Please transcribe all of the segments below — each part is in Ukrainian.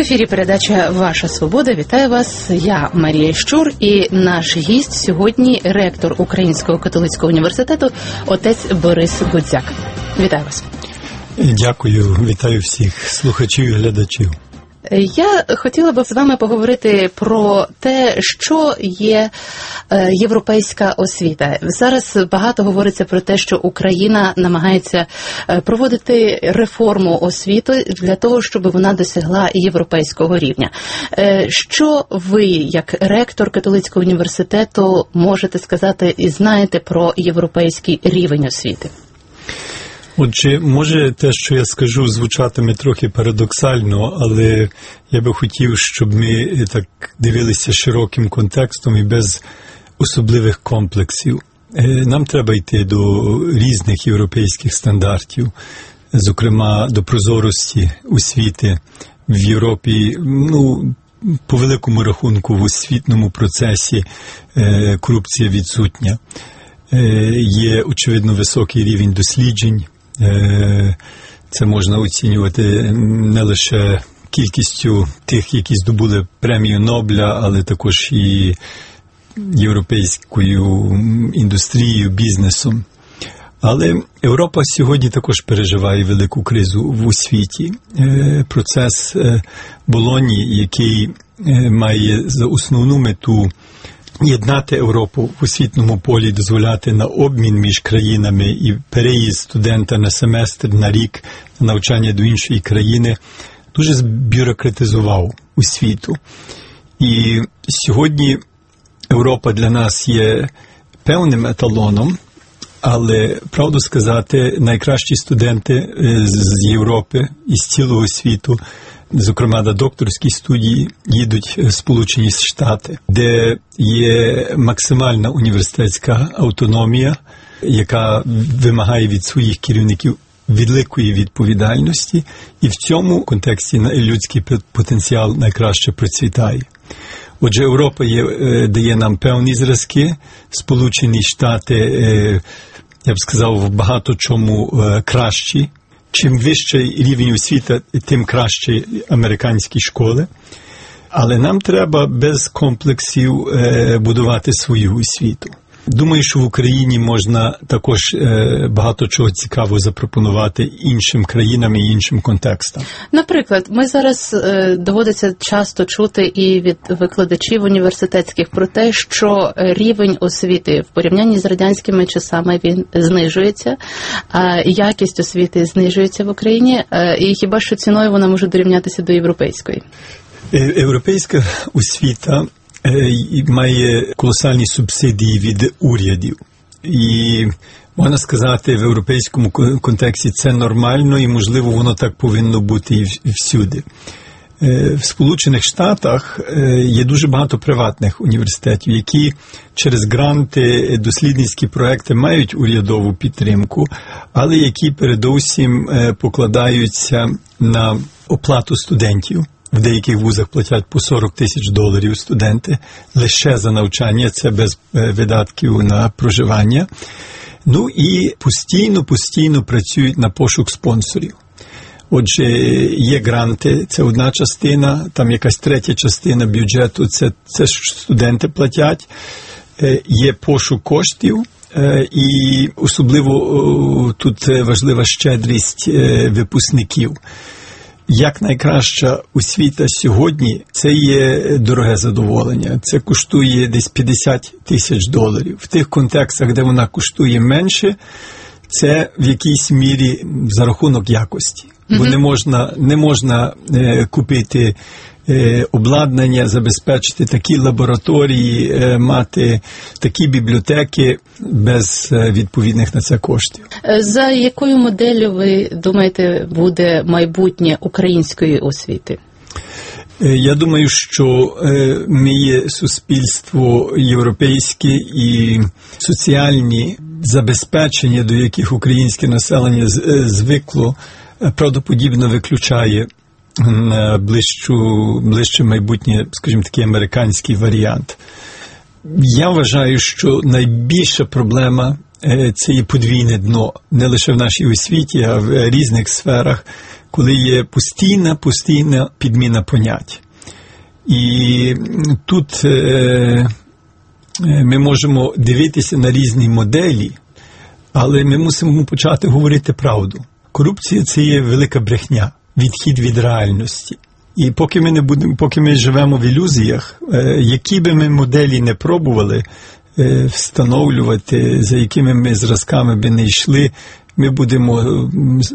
ефірі передача «Ваша свобода». Вітаю вас. Я Марія Щур і наш гість сьогодні ректор Українського католицького університету отець Борис Гудзяк. Вітаю вас. Дякую. Вітаю всіх слухачів і глядачів. Я хотіла б з вами поговорити про те, що є європейська освіта. Зараз багато говориться про те, що Україна намагається проводити реформу освіти для того, щоб вона досягла європейського рівня. Що ви, як ректор католицького університету, можете сказати і знаєте про європейський рівень освіти? Отже, може те, що я скажу, звучатиме трохи парадоксально, але я би хотів, щоб ми так дивилися широким контекстом і без особливих комплексів. Нам треба йти до різних європейських стандартів, зокрема до прозорості освіти в Європі, по великому рахунку в освітньому процесі корупція відсутня. Є, очевидно, високий рівень досліджень. Це можна оцінювати не лише кількістю тих, які здобули премію Нобеля, але також і європейською індустрією, бізнесом. Але Європа сьогодні також переживає велику кризу в освіті. Процес Болоньї, який має за основну мету єднати Європу в освітньому полі, дозволяти на обмін між країнами і переїзд студента на семестр, на рік, на навчання до іншої країни, дуже збюрократизував освіту. І сьогодні Європа для нас є певним еталоном, але, правду сказати, найкращі студенти з Європи і з цілого світу, зокрема на докторській студії, їдуть в Сполучені Штати, де є максимальна університетська автономія, яка вимагає від своїх керівників великої відповідальності, і в цьому контексті людський потенціал найкраще процвітає. Отже, Європа дає нам певні зразки, Сполучені Штати, я б сказав, в багато чому кращі. Чим вищий рівень освіти, тим краще американські школи. Але нам треба без комплексів будувати свою освіту. Думаю, що в Україні можна також багато чого цікавого запропонувати іншим країнам і іншим контекстам. Наприклад, ми зараз доводиться часто чути і від викладачів університетських про те, що рівень освіти в порівнянні з радянськими часами він знижується, а якість освіти знижується в Україні, і хіба що ціною вона може дорівнятися до європейської? Європейська освіта має колосальні субсидії від урядів. І, можна сказати, в європейському контексті це нормально і, можливо, воно так повинно бути і всюди. В Сполучених Штатах є дуже багато приватних університетів, які через гранти, дослідницькі проекти мають урядову підтримку, але які передусім покладаються на оплату студентів. В деяких вузах платять по $40,000 студенти лише за навчання, це без видатків на проживання. І постійно працюють на пошук спонсорів. Отже, є гранти, це одна частина, там якась третя частина бюджету, це студенти платять. Є пошук коштів, і особливо тут важлива щедрість випускників. Як найкраща освіта сьогодні, це є дороге задоволення. Це коштує десь $50,000. В тих контекстах, де вона коштує менше, це в якійсь мірі за рахунок якості. Бо не можна купити обладнання, забезпечити такі лабораторії, мати такі бібліотеки без відповідних на це коштів. За якою моделлю, ви думаєте, буде майбутнє української освіти? Я думаю, що ми є суспільство європейське і соціальні забезпечення, до яких українське населення звикло, правдоподібно виключає на ближче майбутнє, скажімо, такий американський варіант. Я вважаю, що найбільша проблема – це є подвійне дно, не лише в нашій освіті, а в різних сферах, коли є постійна підміна понять. І тут ми можемо дивитися на різні моделі, але ми мусимо почати говорити правду. Корупція – це є велика брехня, відхід від реальності. І поки ми живемо в ілюзіях, які би ми моделі не пробували встановлювати, за якими ми зразками би не йшли, ми будемо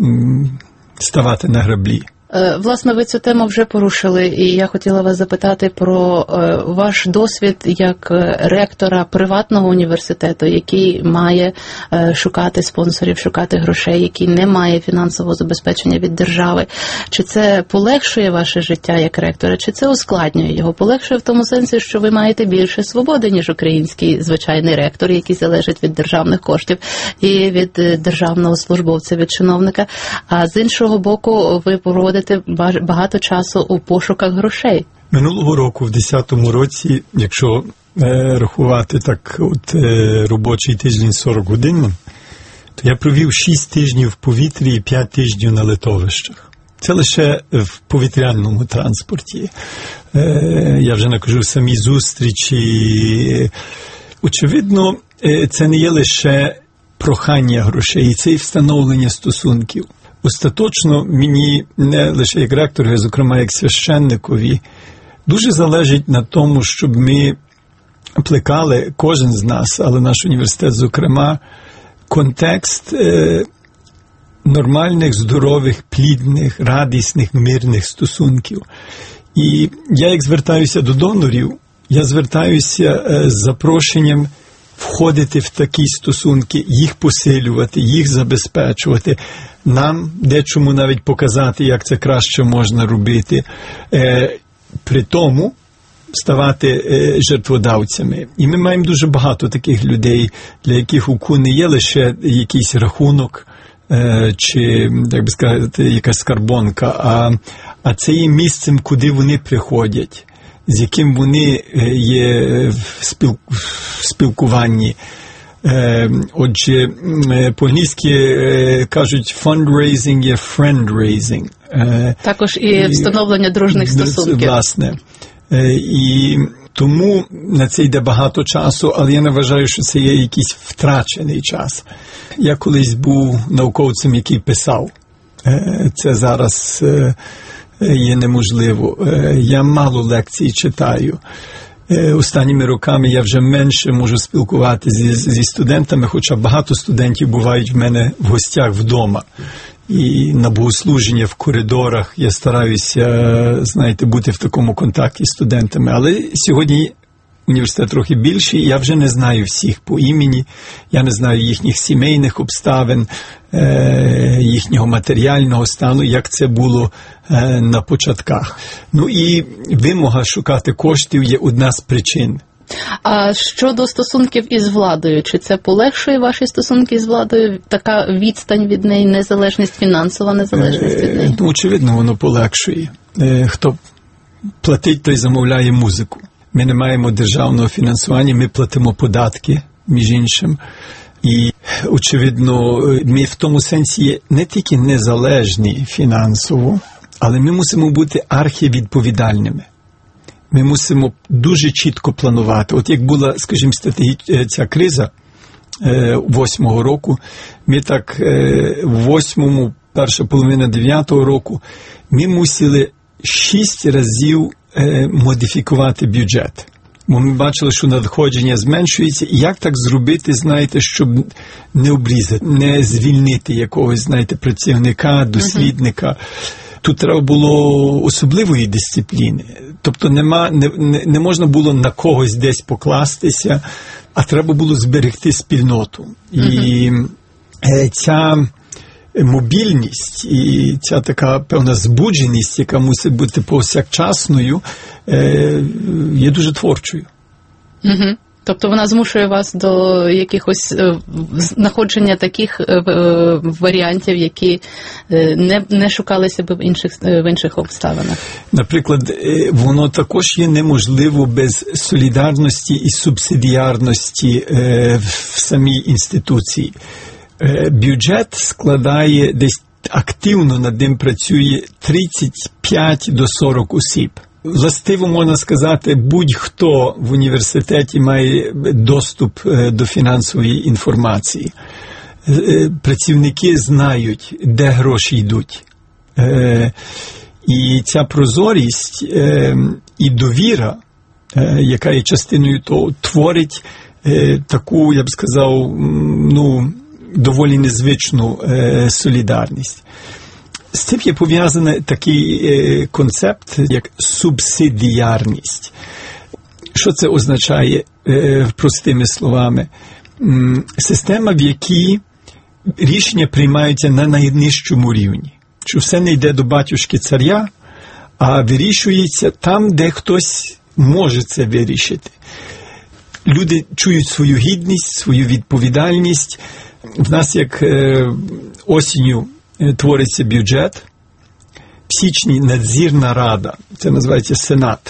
ставати на граблі. Власне, ви цю тему вже порушили, і я хотіла вас запитати про ваш досвід як ректора приватного університету, який має шукати спонсорів, шукати грошей, який не має фінансового забезпечення від держави. Чи це полегшує ваше життя як ректора, чи це ускладнює його? Полегшує в тому сенсі, що ви маєте більше свободи, ніж український звичайний ректор, який залежить від державних коштів і від державного службовця, від чиновника. А з іншого боку, ви проводите багато часу у пошуках грошей. Минулого року, в 2010 році, якщо рахувати так, робочий тиждень 40 годин, то я провів 6 тижнів в повітрі і 5 тижнів на литовищах. Це лише в повітряному транспорті. Я вже не кажу самі зустрічі. Очевидно, це не є лише прохання грошей, це і встановлення стосунків. Остаточно мені, не лише як ректору, а зокрема як священникові, дуже залежить на тому, щоб ми плекали, кожен з нас, але наш університет зокрема, контекст нормальних, здорових, плідних, радісних, мирних стосунків. І я, як звертаюся до донорів, я звертаюся з запрошенням входити в такі стосунки, їх посилювати, їх забезпечувати, нам дечому навіть показати, як це краще можна робити, при тому ставати жертводавцями. І ми маємо дуже багато таких людей, для яких УКУ не є лише якийсь рахунок, чи, як би сказати, якась скарбонка, а це є місцем, куди вони приходять, з яким вони є в спілкуванні. Отже, по-англійськи кажуть fundraising є friendraising. Також і встановлення дружних стосунків. Власне. І тому на це йде багато часу, але я не вважаю, що це є якийсь втрачений час. Я колись був науковцем, який писав. Це зараз є неможливо. Я мало лекцій читаю. Останніми роками я вже менше можу спілкуватися зі студентами, хоча багато студентів бувають в мене в гостях вдома. І на богослуження в коридорах я стараюся, знаєте, бути в такому контакті з студентами. Але сьогодні університет трохи більший, я вже не знаю всіх по імені, я не знаю їхніх сімейних обставин, їхнього матеріального стану, як це було на початках. Ну і вимога шукати коштів є одна з причин. А щодо стосунків із владою, чи це полегшує ваші стосунки з владою? Така відстань від неї, незалежність, фінансова незалежність від неї? Ну, очевидно, воно полегшує. Хто платить, той замовляє музику. Ми не маємо державного фінансування, ми платимо податки, між іншим. І, очевидно, ми в тому сенсі є не тільки незалежні фінансово, але ми мусимо бути архівідповідальними. Ми мусимо дуже чітко планувати. От як була, скажімо, ця криза 8-го року, ми так в 8-му, перша половина 9-го року, ми мусили 6 разів модифікувати бюджет. Бо ми бачили, що надходження зменшується. І як так зробити, знаєте, щоб не обрізати, не звільнити якогось, знаєте, працівника, дослідника. Тут треба було особливої дисципліни. Тобто не можна було на когось десь покластися, а треба було зберегти спільноту. І ця мобільність і ця така певна збудженість, яка мусить бути повсякчасною, є дуже творчою. Угу. Тобто вона змушує вас до якихось знаходження таких варіантів, які не шукалися б в інших обставинах. Наприклад, воно також є неможливо без солідарності і субсидіарності в самій інституції. Бюджет складає десь активно над ним працює 35 до 40 осіб. Властиво можна сказати, будь-хто в університеті має доступ до фінансової інформації. Працівники знають, де гроші йдуть. І ця прозорість і довіра, яка є частиною того, творить таку, я б сказав, доволі незвичну солідарність. З цим є пов'язаний такий концепт, як субсидіарність. Що це означає простими словами? Система, в якій рішення приймаються на найнижчому рівні. Що все не йде до батюшки царя, а вирішується там, де хтось може це вирішити. Люди чують свою гідність, свою відповідальність. В нас, як осінню, твориться бюджет, в січні надзірна рада, це називається Сенат,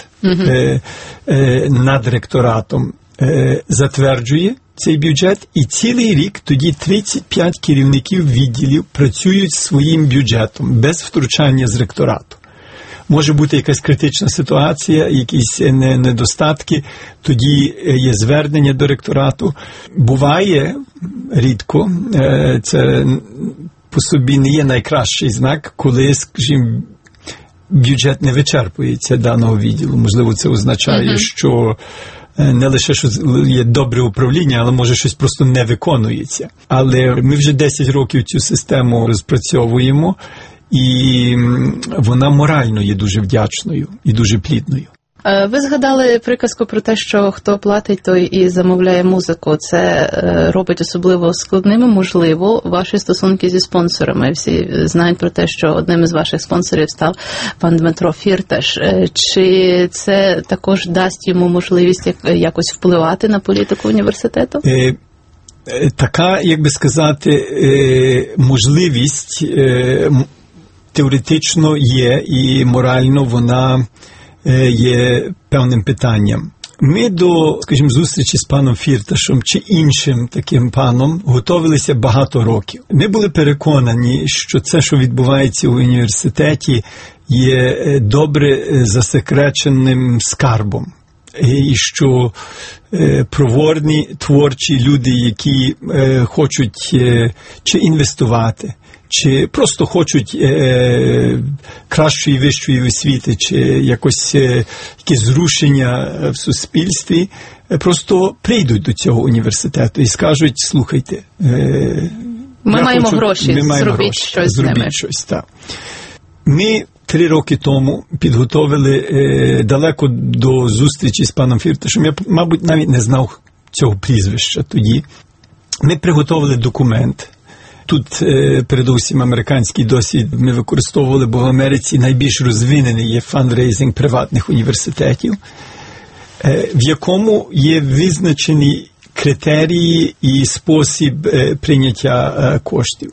над ректоратом затверджує цей бюджет, і цілий рік тоді 35 керівників відділів працюють своїм бюджетом, без втручання з ректорату. Може бути якась критична ситуація, якісь недостатки, тоді є звернення до ректорату. Буває рідко, це по собі не є найкращий знак, коли, скажімо, бюджет не вичерпується даного відділу. Можливо, це означає, що не лише, що є добре управління, але може щось просто не виконується. Але ми вже 10 років цю систему розпрацьовуємо, і вона морально є дуже вдячною і дуже плідною. Ви згадали приказку про те, що хто платить, той і замовляє музику. Це робить особливо складними, можливо, ваші стосунки зі спонсорами. Всі знають про те, що одним із ваших спонсорів став пан Дмитро Фірташ. Чи це також дасть йому можливість якось впливати на політику університету? Така, як би сказати, можливість теоретично є, і морально вона є певним питанням. Ми до, скажімо, зустрічі з паном Фірташем чи іншим таким паном готувалися багато років. Ми були переконані, що це, що відбувається в університеті, є добре засекреченим скарбом. І що проворні, творчі люди, які хочуть чи інвестувати, чи просто хочуть кращої, вищої освіти, чи якось якесь зрушення в суспільстві, просто прийдуть до цього університету і скажуть, слухайте, ми маємо гроші, зробіть щось з ними. Так. Ми 3 роки тому підготовили далеко до зустрічі з паном Фірташем. Я, мабуть, навіть не знав цього прізвища тоді. Ми приготовили документ. Тут, передусім, американський досвід ми використовували, бо в Америці найбільш розвинений є фандрейзинг приватних університетів, в якому є визначені критерії і спосіб прийняття коштів.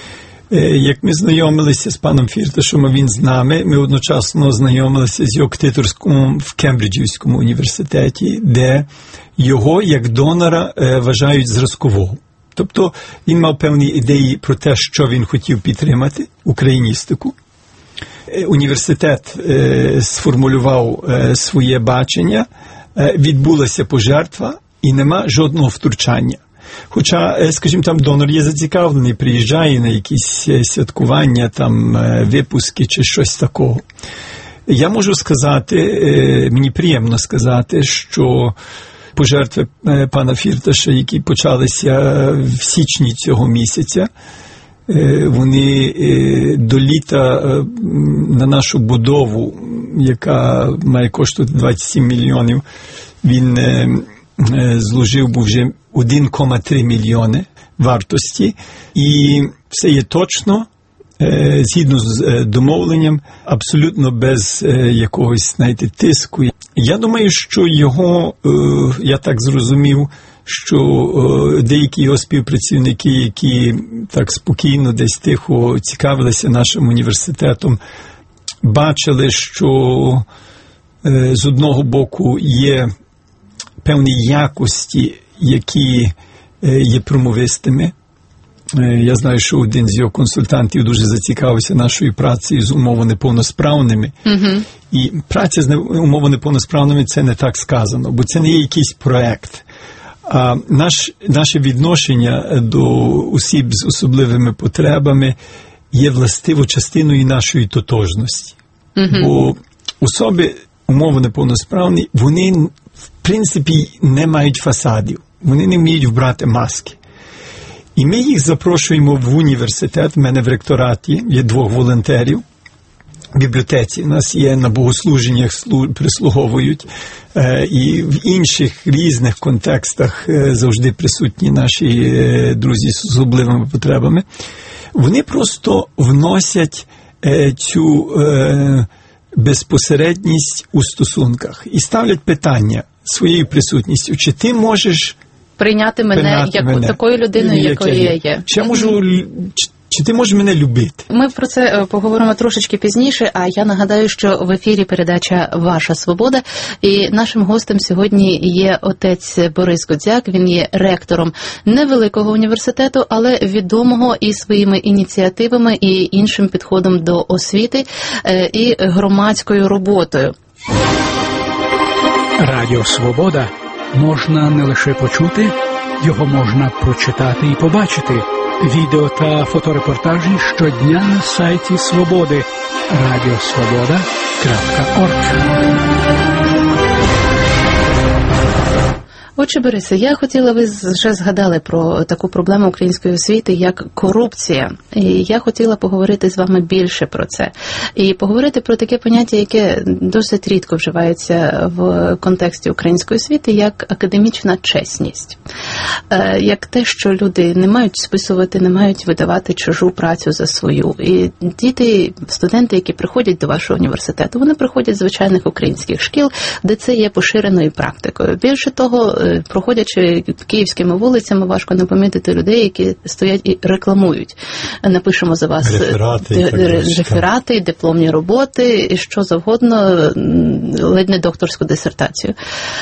Як ми знайомилися з паном Фірташем, а він з нами, ми одночасно знайомилися з його катедром в Кембриджівському університеті, де його як донора вважають зразкового. Тобто він мав певні ідеї про те, що він хотів підтримати, україністику. Університет сформулював своє бачення, відбулася пожертва і нема жодного втручання. Хоча, скажімо, там донор є зацікавлений, приїжджає на якісь святкування, там випуски чи щось такого. Я можу сказати, мені приємно сказати, що пожертви пана Фірташа, які почалися в січні цього місяця, вони до літа на нашу будову, яка має коштувати 27 мільйонів, він зложив був вже 1,3 мільйони вартості. І все є точно, згідно з домовленням, абсолютно без якогось, знаєте, тиску. Я думаю, що його, я так зрозумів, що деякі його співпрацівники, які так спокійно, десь тихо цікавилися нашим університетом, бачили, що з одного боку є певні якості, які є промовистими, Я знаю, що один з його консультантів дуже зацікавився нашою працею з умово неповносправними. І праця з умово неповносправними – це не так сказано, бо це не є якийсь проект. А наше відношення до осіб з особливими потребами є властиво частиною нашої тотожності. Бо особи умово неповносправні, вони, в принципі, не мають фасадів. Вони не вміють вбрати маски. І ми їх запрошуємо в університет. В мене в ректораті є 2 волонтерів. В бібліотеці у нас є на богослуженнях, прислуговують. І в інших різних контекстах завжди присутні наші друзі з особливими потребами. Вони просто вносять цю безпосередність у стосунках і ставлять питання своєю присутністю, чи ти можеш прийняти мене як такою людиною, якою я є. Чи ти можеш мене любити? Ми про це поговоримо трошечки пізніше, а я нагадаю, що в ефірі передача «Ваша свобода», і нашим гостем сьогодні є отець Борис Гудзяк. Він є ректором невеликого університету, але відомого і своїми ініціативами, і іншим підходом до освіти, і громадською роботою. Радіо «Свобода» можна не лише почути, його можна прочитати і побачити. Відео та фоторепортажі щодня на сайті Свободи radiosvoboda.org. Отже, Борисе, я хотіла, ви вже згадали про таку проблему української освіти, як корупція. І я хотіла поговорити з вами більше про це. І поговорити про таке поняття, яке досить рідко вживається в контексті української освіти, як академічна чесність. Як те, що люди не мають списувати, не мають видавати чужу працю за свою. І діти, студенти, які приходять до вашого університету, вони приходять з звичайних українських шкіл, де це є поширеною практикою. Більше того, проходячи київськими вулицями, важко не помітити людей, які стоять і рекламують. Напишемо за вас реферати, дипломні роботи, і що завгодно, ледь не докторську дисертацію.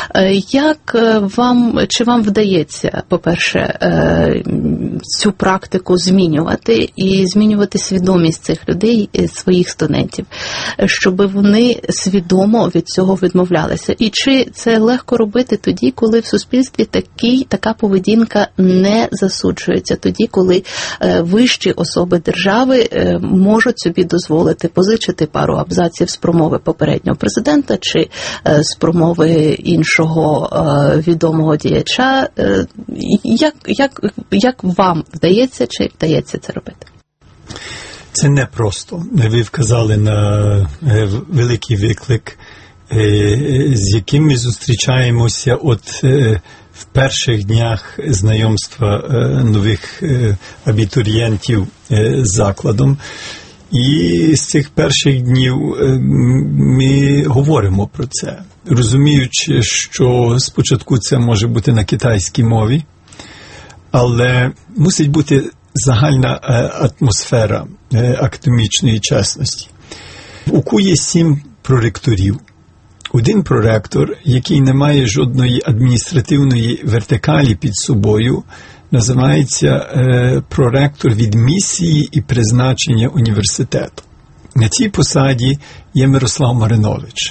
Чи вам вдається, по-перше, цю практику змінювати і змінювати свідомість цих людей, своїх студентів, щоб вони свідомо від цього відмовлялися? І чи це легко робити тоді, коли в суспільстві така поведінка не засуджується, тоді, коли вищі особи держави можуть собі дозволити позичити пару абзаців з промови попереднього президента чи з промови іншого відомого діяча? Як вам вдається, чи вдається це робити? Це непросто. Ви вказали на великий виклик, з яким ми зустрічаємося в перших днях знайомства нових абітурієнтів з закладом. І з цих перших днів ми говоримо про це, розуміючи, що спочатку це може бути на китайській мові, але мусить бути загальна атмосфера академічної чесності. В УКУ є 7 проректорів. Один проректор, який не має жодної адміністративної вертикалі під собою, називається проректор від місії і призначення університету. На цій посаді є Мирослав Маринович.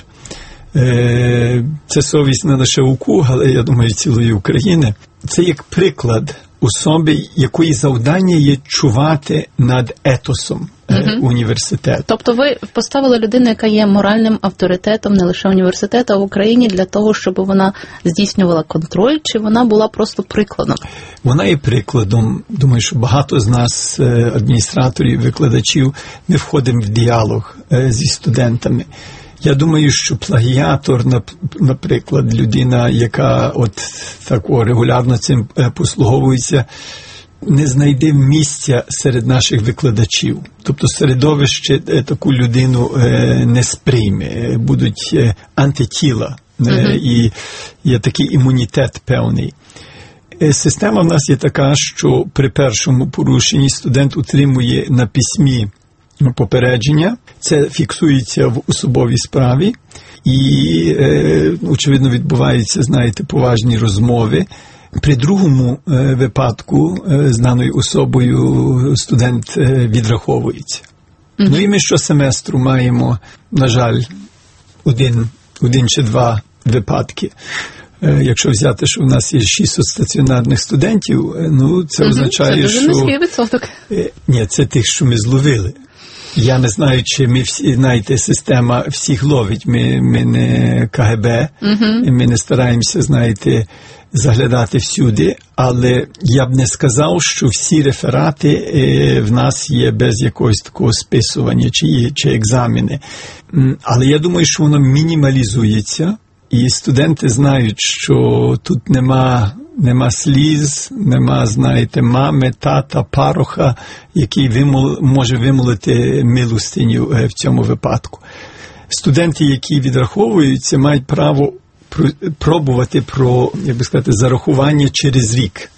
Це совість не лише УКУ, але, я думаю, цілої України. Це як приклад особи, якої завдання є чувати над етосом університету. Тобто ви поставили людину, яка є моральним авторитетом не лише університету, а в Україні, для того, щоб вона здійснювала контроль, чи вона була просто прикладом? Вона є прикладом. Думаю, що багато з нас, адміністраторів, викладачів, ми входимо в діалог зі студентами. Я думаю, що плагіатор, наприклад, людина, яка регулярно цим послуговується, не знайде місця серед наших викладачів. Тобто середовище таку людину не сприйме, будуть антитіла, і є такий імунітет певний. Система в нас є така, що при першому порушенні студент отримує на письмі попередження, це фіксується в особовій справі, і, очевидно, відбуваються, поважні розмови. При другому випадку знаною особою студент відраховується. Ну і ми щосеместру маємо, на жаль, один чи два випадки. Якщо взяти, що в нас є 6 стаціонарних студентів, ну це означає, це дуже що... низький відсоток. Ні, це тих, що ми зловили. Я не знаю, чи ми всі, знаєте, система всіх ловить. Ми не КГБ, ми не стараємося, знаєте, заглядати всюди, але я б не сказав, що всі реферати в нас є без якогось такого списування чи екзамени. Але я думаю, що воно мінімалізується, і студенти знають, що тут нема сліз, нема, знаєте, мами, тата, пароха, який може вимолити милостиню в цьому випадку. Студенти, які відраховуються, мають право пробувати про, як би сказати, зарахування через рік.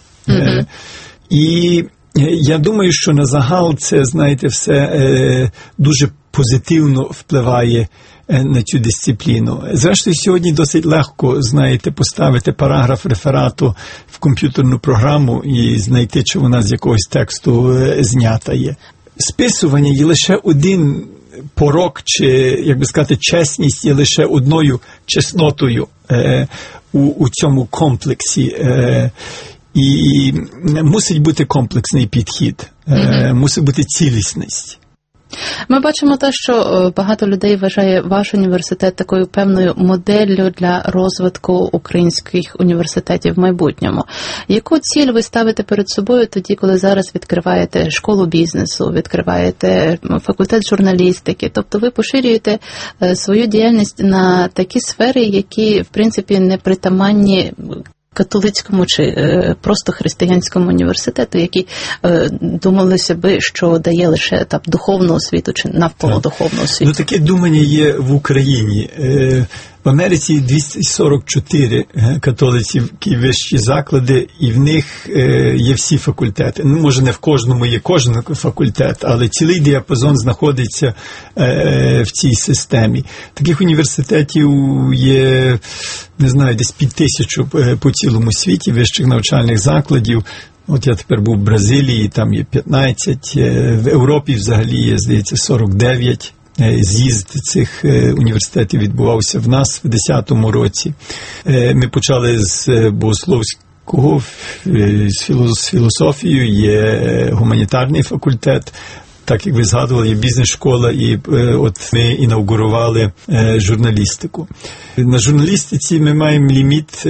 І я думаю, що на загал це, знаєте, все дуже позитивно впливає на цю дисципліну. Зрештою, сьогодні досить легко, знаєте, поставити параграф реферату в комп'ютерну програму і знайти, чи вона з якогось тексту знята є. Списування є лише один порок, чи, як би сказати, чесність є лише одною чеснотою у цьому комплексі. І мусить бути комплексний підхід, мусить бути цілісність. Ми бачимо те, що багато людей вважає ваш університет такою певною моделлю для розвитку українських університетів в майбутньому. Яку ціль ви ставите перед собою тоді, коли зараз відкриваєте школу бізнесу, відкриваєте факультет журналістики? Тобто ви поширюєте свою діяльність на такі сфери, які, в принципі, не притаманні католицькому чи просто християнському університету, які думалося би, що дає лише там духовну освіту чи навколо духовну освіту. Ну, таке думання є в Україні. В Америці 244 католицькі вищі заклади, і в них є всі факультети. Ну, може, не в кожному є кожен факультет, але цілий діапазон знаходиться в цій системі. Таких університетів є, не знаю, десь 5000 по цілому світі вищих навчальних закладів. От я тепер був в Бразилії, там є 15, в Європі взагалі є, здається, 49. З'їзд цих університетів відбувався в нас в 2010 році. Ми почали з богословського, з філософією, є гуманітарний факультет, так як ви згадували, є бізнес-школа, і от ми інаугурували журналістику. На журналістиці ми маємо ліміт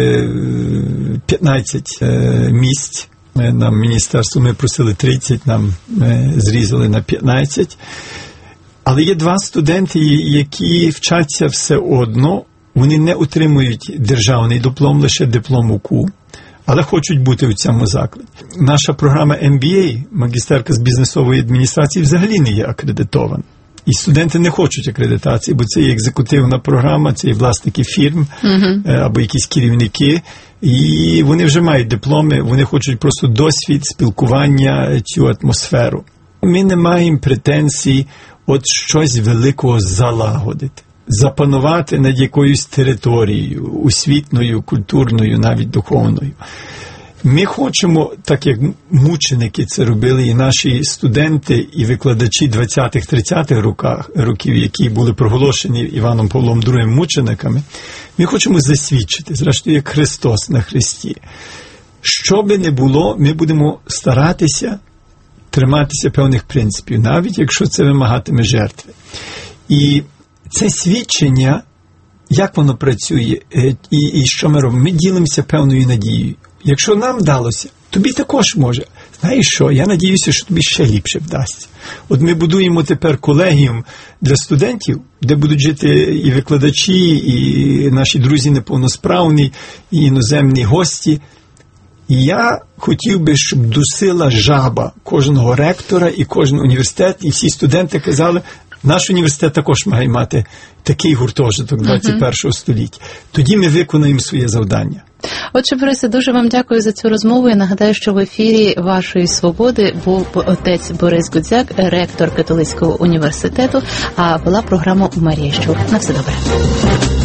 15 місць. Нам міністерство, ми просили 30, нам зрізали на 15. Але є 2 студенти, які вчаться все одно, вони не отримують державний диплом, лише диплом УКУ, але хочуть бути у цьому закладі. Наша програма MBA, магістерка з бізнесової адміністрації, взагалі не є акредитована. І студенти не хочуть акредитації, бо це є екзекутивна програма, це є власники фірм або якісь керівники, і вони вже мають дипломи, вони хочуть просто досвід, спілкування, цю атмосферу. Ми не маємо претензій от щось великого залагодити, запанувати над якоюсь територією, освітньою, культурною, навіть духовною. Ми хочемо, так як мученики це робили, і наші студенти, і викладачі 20-30-х років, які були проголошені Іваном Павлом II мучениками, ми хочемо засвідчити, зрештою, як Христос на хресті. Що би не було, ми будемо старатися триматися певних принципів, навіть якщо це вимагатиме жертви. І це свідчення, як воно працює, і що ми робимо, ми ділимося певною надією. Якщо нам вдалося, тобі також може. Знаєш що, я надіюся, що тобі ще ліпше вдасться. От ми будуємо тепер колегіум для студентів, де будуть жити і викладачі, і наші друзі неповносправні, і іноземні гості. І я хотів би, щоб дусила жаба кожного ректора і кожен університет, і всі студенти казали, наш університет також має мати такий гуртожиток 21 століття. Тоді ми виконаємо своє завдання. Отже, Борисе, дуже вам дякую за цю розмову. Я нагадаю, що в ефірі «Вашої свободи» був отець Борис Гудзяк, ректор Католицького університету, а була програма Марія Щур. На все добре.